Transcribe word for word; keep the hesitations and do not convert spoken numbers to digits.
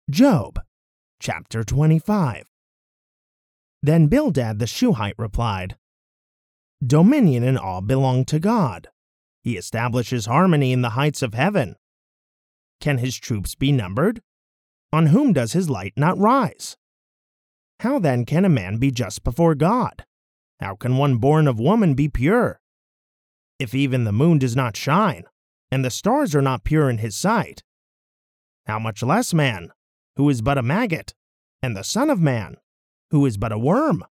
Job, chapter twenty-five. Then Bildad the Shuhite replied, Dominion and awe belong to God. He establishes harmony in the heights of heaven. Can his troops be numbered? On whom does his light not rise? How then can a man be just before God? How can one born of woman be pure? If even the moon does not shine, and the stars are not pure in his sight, how much less man, who is but a maggot, and the Son of Man, who is but a worm?